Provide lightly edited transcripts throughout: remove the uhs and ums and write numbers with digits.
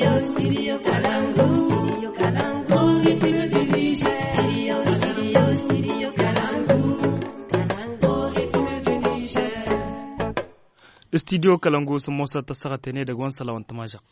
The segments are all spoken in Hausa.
Studio Kalangu. Studio Kalangu. Studio Kalangu. Studio Kalangu sun motsa ta sarata ne daga wani salawan tamajak.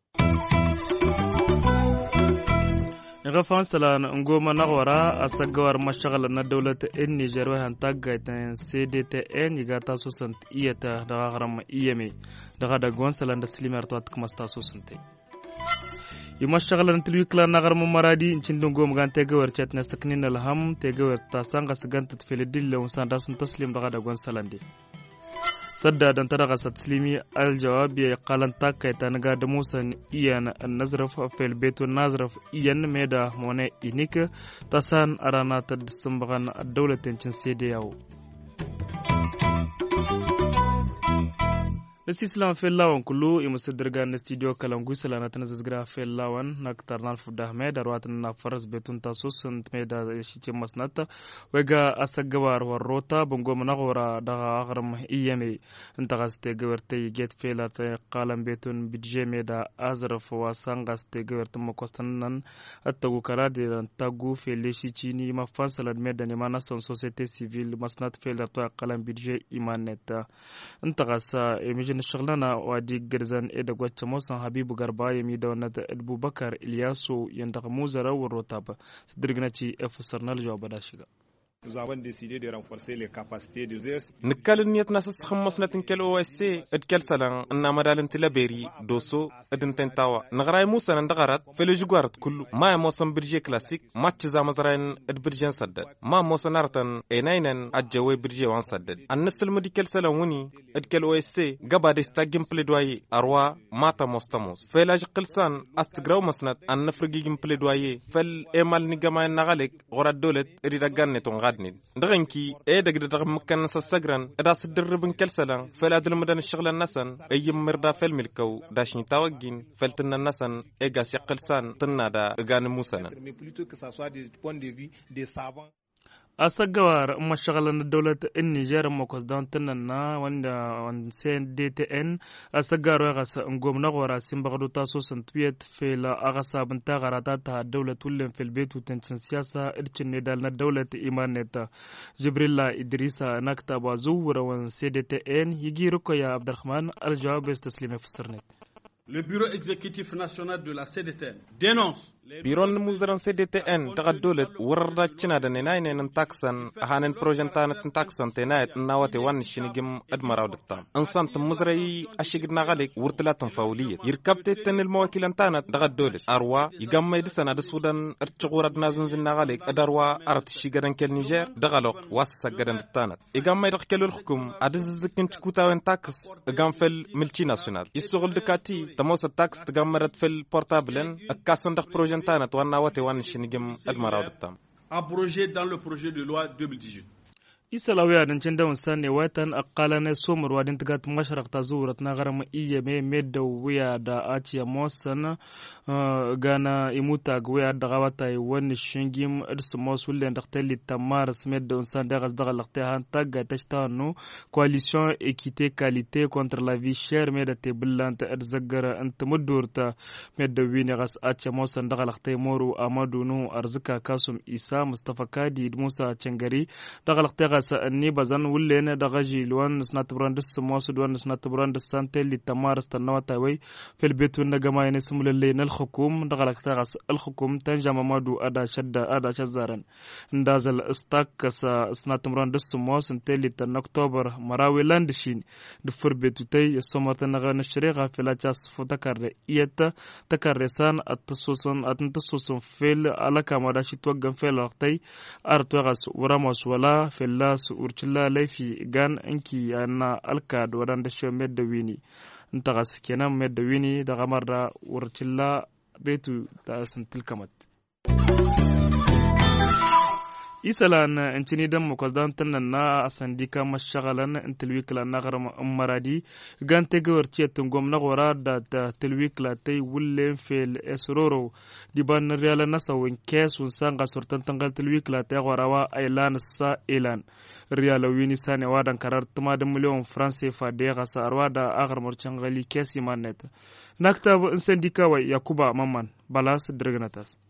Nga fansala na ngoma na wara a sagawar mashagala na daulata in Nijar wahan tagaita CDTN yiga ta susant iyata daga garama iyame daga da gwansalan da slimar to atkama sta susante. Yi mashagala na tilwikla na garama maradi incin dungo magan tegawar chat na saknin alham tegawar ta sanga saganta tfelidil la usan dasun taslim daga da gwansalande. sadda dan tara gasat slimi aljawabi qalan takayta naga da musan iyan nazraf fel betu nazraf iyan meda mone inik tasan arana tad sambagan dawlatin cin sedeyawo nasi islam fel lawan kullu imusadirga na studio kalangu salana tan zazgra fel lawan nak tarnal fuda ahmed arwatan na faras betun tasus sant meda shice masnata wega asagawar warrota bungo managora daga agram iyame intagaste gawarte get felata qalam betun bidje meda azraf wa sangaste gawarte makostanan attagu kalade tagu fele shicini ma fansalad meda ne mana son société civile masnat felata qalam bidje imaneta intagasa emijin شغلنا وادي جرزان إذا قلت موسى حبيب غرباء يميدون أبو بكر إلياسو يندق موزرا والرتاب سدرجناتي أفسرنا الجواب داشيغا Nous avons décidé de renforcer les capacités des ES. نكال نيت ناس خمس نتنكل OSC ادكال سلام ان مدال تلابيري دوسو ادن تنتاوا نغراي موسى ندغرات في الجوارت كله ما موسم برجي كلاسيك ما تشزا مزرين ادبرجن سدد ما موسى نارتن ايناينن اجوي برجي وان سدد الناس المديكال سلام وني ادكال OSC غبا ديستاجم بليدواي اروا ماتا موستاموس في لاج قلسان استغراو مسنت ان نفرغيم بليدواي فال ايمال نيغما نغالك غرا دولت ريدغان نتون ndranki daga daga makan sa sagran da su dirbin kelsalan fala dul madan shaglan nasan ayyim mirda fel milkau da shin tawagin feltin nasan ga siqalsan tunna da ganin musanan asagawar mashagalan dawlat in Niger makos don tunanna wanda on CDTN asagawar gasa ngomna gora simbagdu taso santwiyat fela agasa banta garata ta dawlatul fil betu tancin siyasa ircin ne dal na dawlat imaneta Jibrilla Idrisa nakta bazuwara wan CDTN yigi rukoya Abdurrahman aljawab istaslima fasarnet. Le bureau exécutif national de la CDTN dénonce biron muzaran CDTN daga dolet warda cina da nenay nen taksan hanen projentana tin taksan tenayt nawate wan shinigim admaraw daktam ansant muzrai ashigid nagalik wurtlatan fawliyat yirkabte tan almawakilan tanat daga dolet arwa yigamma idisana da sudan archugurad nazin nagalik adarwa art shigadan kel Niger daga lok wassa gadan tanat yigamma idakkelul hukum adiz zikin chkutawen taks gamfel milchi national isugul dikati tamosa taks tagamarat fil portablen akasan dak projet تانت وانا واتي وان شنجم ادمراو دتام abrogé dans le projet de loi 2018. isalawiya dan cin dawon sanne watan aqala ne somar wadin tagat masharaq ta zurat na garama iya me medda wiya da aciya mosan gana imuta gwiya da gawata wani shingim irsu mosulen da tali tamar medda unsan da gas daga laqta han tagga tashtanu coalition équité qualité contre la vie chère medda te billanta arzagara anta mudurta medda wini gas aciya mosan daga laqta moru amadu nu arzika kasum isa mustafa kadi musa cengari daga laqta سأني بزن ولينا دغجي لوان سنات براندس موسد وان سنات براندس سانتي اللي تمارس تنواتاوي في البيت والنجمة ينسمو للين الحكوم دغلق تغس الحكوم تنجم مادو أدا شدة أدا شزارن ندازل استاك سنات براندس موس انتي اللي تن أكتوبر مراوي لاندشين دفر بيتو تي السمر تنغان الشريغة في لاجاس فتكر إيتا تكرسان أتنتصوصن فيل على كاماداشي توقن فيل لغتي أرتوغس وراموس ولا في الله urcilla laifi gan anki yana alka da wadanda shi medda wini inta gas kenan medda wini da gamar da urcilla betu da santil kamat isalan incini dan muqaddan tannan na asandika mashagalan intilwikla nagaram maradi gante gawarci tungom nagora da tilwikla tay wulle fel esroro diban reala nasawin kesun sanga surtan tangal tilwikla tay gorawa ailan sa ilan riyal wini sane wadan karar tuma da miliyon france fa da gasa arwada agar murcin gali kesi manet nakta sindika wa yakuba mamman balas dirgnatas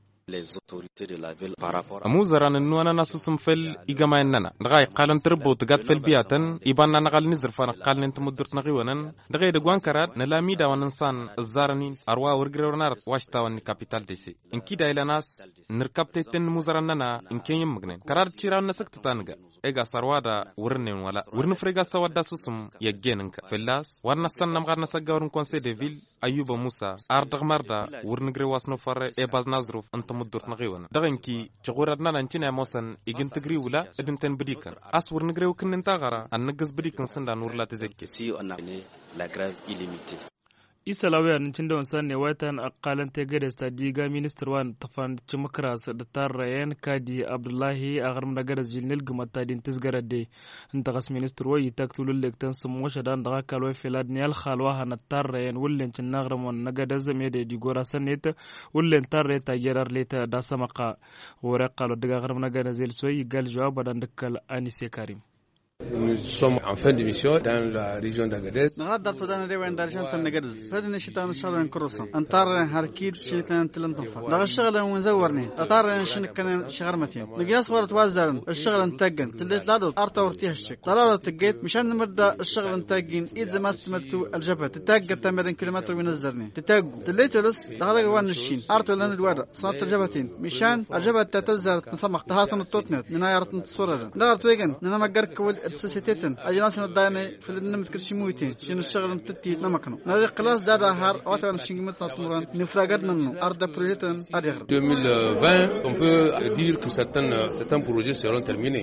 amu zaranan nuwana nasu sun fel igama nana daga qalan turbo tagat fel biatan ibanna nagal nizr fa qal nint mudur nagi wanan daga de gwan karat na lamida wanan san zarani arwa wargreornar washta wan capital dc inki da nas nirkapte ten muzaranana inken yimgnen karat chiran nasakta tanga ega sarwada wurnen wala wurn frega sawadda susum yaggenanka fellas warna sannam garna sagawrun conseil de ville ayuba musa ardag marda wurn gre wasno farre e baz nazruf mudur na qiwana daganki chugurad nan cina mosan igin tigri wala idin tan bidikan aswur nigrew kin tagara an nagas bidikan sanda nur la tazekki si on a la grève illimitée isalawiya nin cinda wansan ne watan aqalan te gade sta diga minister wan tafan cimakras da tarrayen kadi abdullahi agarm da gade jilnil gumata din tisgarade intagas minister way taktulul lektan sumosha dan daga kalwa filad ne al khalwa han tarrayen wullen cin nagramon nagada zame de digora sanet wullen tarre ta gerar leta da samaka wora qalo daga agarm nagada zel soy gal jawab dan dakal anise karim. Nous sommes en fin de mission dans la région d'Agadez. نغادر تدان ريوان دارشان تنغدز فدن الشتاء نشغل كروسا انطار هاركيد شيكان تلنطفا دغ الشغل ونزورني اطار نشن كان شغرمتين نقياس ورت وازرن الشغل انتقن تليت لادو ارتا ورتيه الشك طلالة تقيت مشان نمردا الشغل انتقن اذا ما استمتو الجبهه تتاق تمرين كيلومتر ونزرني تتاق تليت لس دغ وان الشين ارتو لان الواد صارت الجبهتين مشان الجبهه تتزر نسمح تهاتن التوتنت من ايرت تصورن دغ تويغن نما قرك السيتيتن أجناس الدائمة في النمط كرشيمويتين شين الشغل متتي نمكنو نادي قلاص دادا هار واتوان شينغمت ساتمران نفراغد منو أردا بروجيتن أدير 2020 on peut dire que certains projets seront terminés.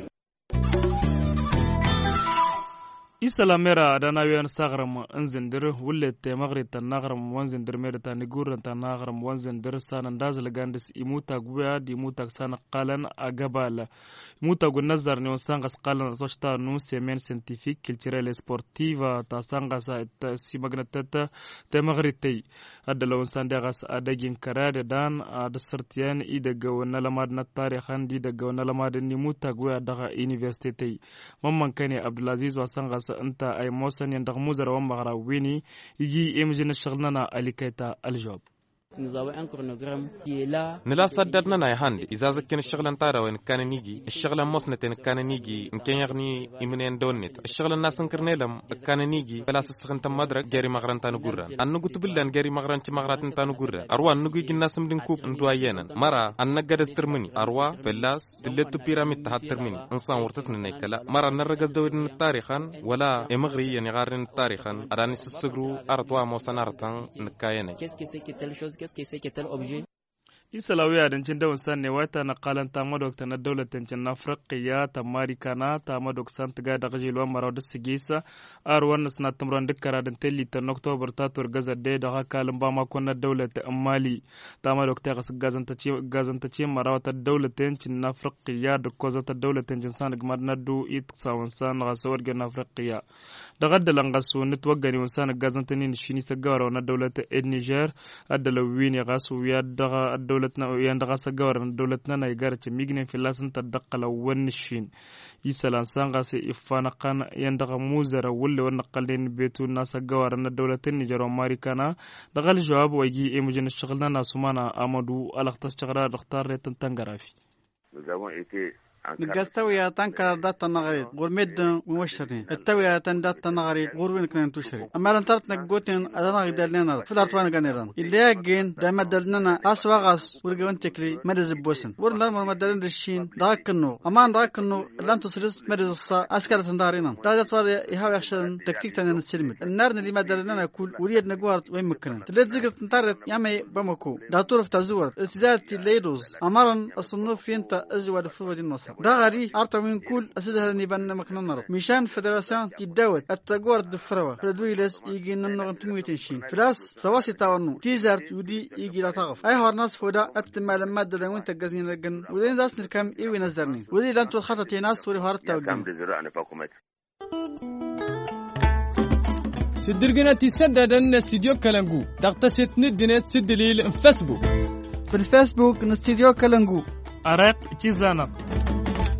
isala mera dana wiyan sagram anzendir wullet maghrib tan nagram wanzendir mera tan guran tan nagram wanzendir sanan dazal gandis imuta guya di imuta sana qalan agabala imuta gun nazar ne sangas qalan toshta nu semen scientifique culturelle sportive ta sangas si magnatata te maghrib tay adala wansan dagas adagin karade dan ad sartiyan idaga wana lamad na tarikhan di daga wana lamad ni imuta guya daga university tay mamman kane abdulaziz wa sangas أنت أي موسن يندق موزر ومغرا ويني يجي إمجن الشغلنا أليكيتا الجواب. نلا صدرنا نايهاند إذا ذكرنا الشغل انتارا وين كان نيجي الشغل موسنة كان نيجي إن كان يغني إمنين دونت الشغل الناس نكرنيلم كان نيجي فلا سسخن تم مدرك جاري مغران تانو جوران أنو قلت بالله جاري مغران تي مغرات تانو جوران أروى أنو يجي الناس مدن كوب انتو أيانا مرة أن نجرس ترمني أروى فلاس تلتو بيراميد تحت ترمني إنسان ورتتنا نيكلا مرة نرجس دورنا التاريخان ولا إمغري يعني غارن التاريخان أراني سسقرو أرتوا موسن أرتان نكاينة qu'est-ce que c'est que tel objet isalawiya dan cin dawon sanne wata na qalan ta madok ta na dawlatan cin afriqiya ta marikana ta madok san ta ga da gajilwa maraw da sigisa ar wannan suna tamran dukkara dan telli ta oktober ta tur gaza de da hakalin ba ma kunna dawlata mali ta madok ta gazanta ce maraw ta dawlatan cin afriqiya da koza ta dawlatan cin san gmar na du it sawan san ga sawar ga afriqiya da gaddalan gasu nit wagani wansan gazanta ni shini sagawara na dawlata Niger adala wini gasu ya daga دولتنا يندغا سغور دولتنا نيغار تي ميغن في لاسن تدقل ونشين يسلان سانغاس افانقان يندغا موزر ول ونقلين بيتو ناس غور ان دولتين نيجر وماريكانا دغال جواب ويجي ايمجن شغلنا ناسمانا امدو الاختص شغرا دختار تنتنغرافي نقاستويا تنكر داتا نغريد غورميد ومشرين التويا تنداتا نغريد غوربين كنن تشري اما لنترت نقوتين ادنا غدلنا فدارت وانا غنيران اللي يجين دايما دلنا اسواغاس ورغون تكري مدز بوسن ورنا مدلن دشين داكنو اما داكنو لان تسرس مدز الصا اسكر تندارينا داجت وار يهاو يخشن تكتيك تن السلم النار اللي مدلنا كل وريد نغوارت وين مكنن تلت ذكر تنترت يامي بمكو داتور في تزور استزادتي ليدوز امرن الصنوف انت ازواد فرودي النصر دغري أرتمين كل أسدها نبان مكنن مشان فدراسيون تداوت التجوار دفروا فدويلس يجي ننغن تمويتنشين فلاس سواسي تاونو تيزارت ودي يجي لا تغف أي هارناس فودا أتمال المادة لون تجزين لجن ودين داس نركم إيوي نزرني ودي لان تخطط ناس وري هارت تاوجين سدرجنا تسدد أن استديو كلامجو تغتسل ندنت سدليل فيسبوك في الفيسبوك نستديو كلامجو أرق تيزانا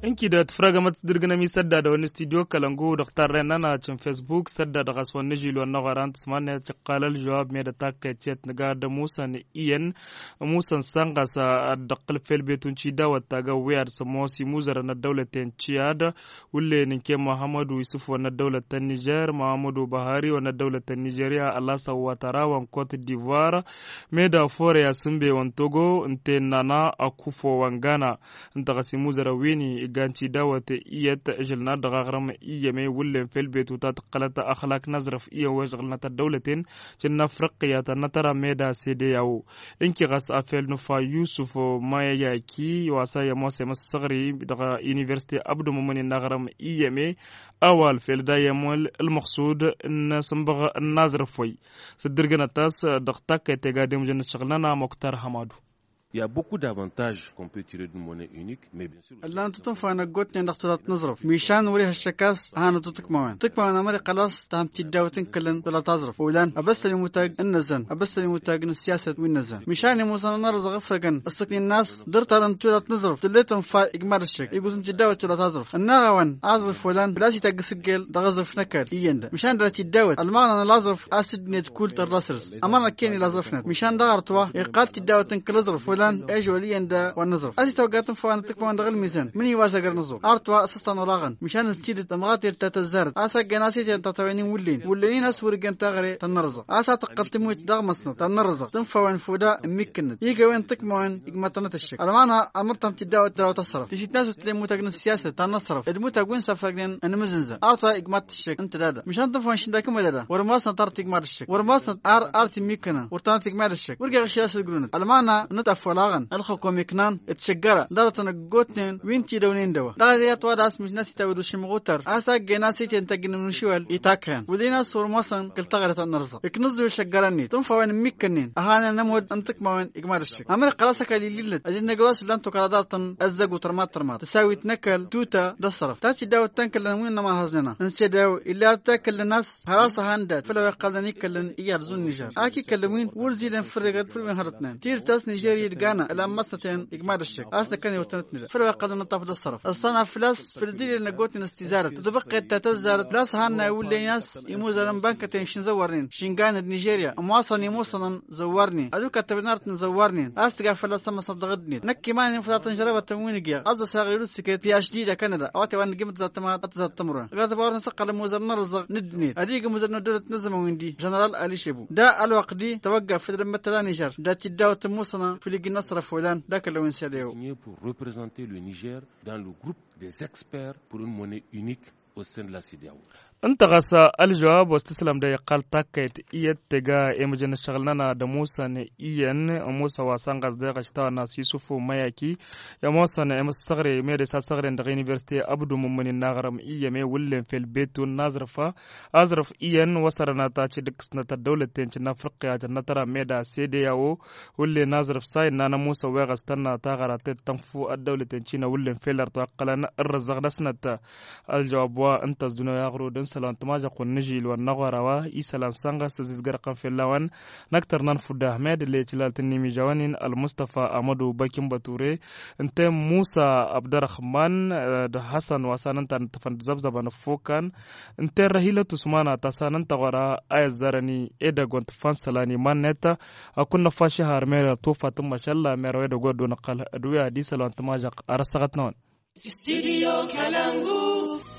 inki da tfraga mat dirgana mi sadda da wani studio kalangu dr renana cin facebook sadda da gaswan nijil wa nagaran tsman qala al jawab me da takket naga da musa ne iyan musa sanga sa daqal fel betun ci da wata ga wayar samosi muzara na dawlatin ciyada wulle ninke muhammadu yusuf wa na dawlatan niger muhammadu bahari wa na dawlatan nigeria allah sawatara wa cote d'ivoire me da fore ya sumbe wan togo nte nana akufo wangana ntagasi muzara wini ganci dawata iyat jalna daga garam iyame wulen fel betu ta qalata akhlaq nazraf iya wajgalna ta dawlatin jinna fraqiya ta natara meda sede yawo inki gas afel no fa yusuf maya yaki wasa ya mose masagri daga university abdu mumani nagaram iyame awal fel da yamul al maqsud ان سنبغ الناظر فوي سدرغنا تاس دقتك تيغادم جن شغلنا مختار حمادو. Il y a beaucoup d'avantages qu'on peut tirer d'une monnaie unique, mais bien sûr... اللي أنت تنفعنا قوتني نختارات نظرف ميشان وريه الشكاس هانا تكموان أمري خلاص تهم تداوتن كلن ولا تظرف ولان أبس لي متاج النزن أبس لي متاج السياسة والنزن ميشان يموسنا نرزق غفرقن استقني الناس درت أن تولات نظرف تلتهم فا إجمال الشك يقولون تداوت ولا تظرف الناغوان أظرف ولان بلاسي تقسقل دغزرف نكال يندا ميشان درت تداوت المعنى أنا لازرف أسد نت كل تراسرس أمانة كيني لازرفنا ميشان دغرتوا يقال تداوتن كل ظرف ولان اجولي عند والنظرف ازي توقاتن فوان تكفون دغ الميزان من يواسقر نظر ارتوا اسستان ولاغن مشان نستيد تمغاتير تتزرد اسا جناسيت انت توينين ولين اسور جن تغري تنرزق اسا تقلتموت دغ مسن تنرزق تنفوان فودا مكن يجي وين تكمون يجمتنا تشك المانا امرتم تداو تداو تصرف تشي ناس تلمو تجن السياسه تنصرف ادمو تكون سفرجن ان مزنزه ارتوا اجمت الشك انت دادا مشان تفوان شندكم دادا ورماسنا طرت اجمال الشك ورماسنا ارتي مكن ورتانت اجمال الشك ورجع الشياس الجرون المانا نتفولا الخو مكنان اتشجرا دارتنا غوتنين وينتي دونين دوا داريات واداس مش ناس تاودو شمغوتر اسا جناسي تنتجن منشوال يتاكن ودينا صور مصن قلتغرت النرزه يكنزو شجراني تنفوان مكنين اهانا نمود انتك ما اجمال الشك امر قلاسك ليلل اجن جواس لان تقراداتن ازق وترمات تساوي تنكل توتا دصرف تاتي داو تنكل وين ما هزنا نسيداو الا تاكل الناس خلاص هاندات فلو يقلني كلن يارزون نيجر اكي كلمين ورزيدن فرغت فرمين هرتنان تير تاس نيجيريا دغانا مسنتين إجمال الشك أصلا كان يوتنتني فلو قدر نطاف الصرف الصنع فلاس في الدليل إن قوتنا استزارة تبقى تتزار فلاس هانا يولي ناس يموزن بنكتين شن زورين شنغان نيجيريا مواصل يموصل زورني أدوك تبنارت نزورني أستقع فلاس مصنف ضغدني نكي ما ينفلات نجربة تموين جيا أصلا ساغيرو سكت في أشديدة كندا أوتي وان قيمة ذات تمرة غاز بارن سقل موزن نرزق ندني أديك موزن دولة نزم ويندي جنرال علي شبو دا الوقت دي توقف في المثلا نيجر دا تداو تموصنا في لقي نصرف ولان signé pour représenter le Niger dans le groupe des experts pour une monnaie unique au sein de la CEDEAO. انت غسا الجواب واستسلم ده يقال تاكيت ايت تجا امجن شغلنا ده موسى اين موسى واسان غز ده غشتا ناس يوسف مياكي يا موسى ام صغري ميرس صغري ده يونيفرسيتي ابدو من النغرم ايمي ولن في البيت النازرفه ازرف اين وسرنا تاچ دكسنا الدوله تنچ افريقيا نترا ميدا سيدياو ولي نازرف ساي نانا موسى وغستنا تاغرات تنفو الدوله تنچنا ولن فيلر توقلنا الرزق دسنت الجواب وانت زنا يغرو سلام تماجا قنجيل والنغروا إيسالان سانغا سزيزغر قنفلاوان نكتر ننفد أحمد اللي تلال تنمي جوانين المصطفى أمدو باكيم باتوري انت موسى عبد الرحمن حسن واسان انت نتفند زبزبا نفوكان انت رهيلة تسمانا تسان انت غرا آية زارني إيدا قنت فانسلاني من نتا أكون نفاشي هارمير توفا تم شالله ميروي دو قدو نقال أدوية دي سلام تماجا أرسغتنون استديو كالانغو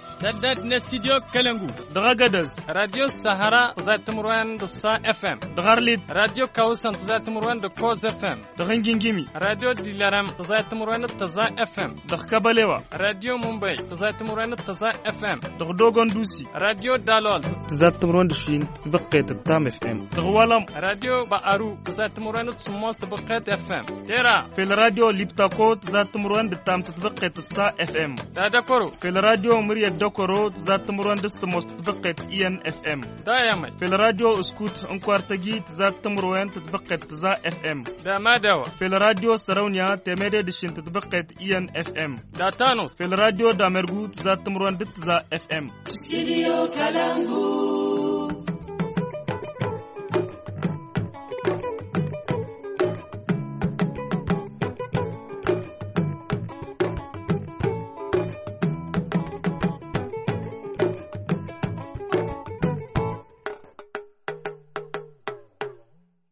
سدد نستديو كالنغو دغاغدز راديو سهرة ذات مروان دصا اف ام دغارليد راديو كاوسن ذات مروان دكوز اف ام دغنجينجيمي راديو ديلارام ذات مروان تزا اف ام دغكباليوا راديو مومباي ذات مروان تزا اف ام دغدوغون دوسي راديو دالول ذات مروان دشين تبقيت التام اف ام دغوالم راديو بارو ذات مروان تسموس تبقيت اف ام تيرا في الراديو ليبتاكو ذات مروان التام تبقيت السا اف ام دادكورو في الراديو مريا دكورو ذات مروان دستموس تبقيت ان اف ام دايما في الراديو اسكوت انكوارتجي ذات مروان تبقيت تزا اف ام دا ما دوا في الراديو سراونيا تميدي دشين تبقيت ان اف ام داتانو في الراديو دامرغو ذات مروان دتزا اف ام استديو كالانغو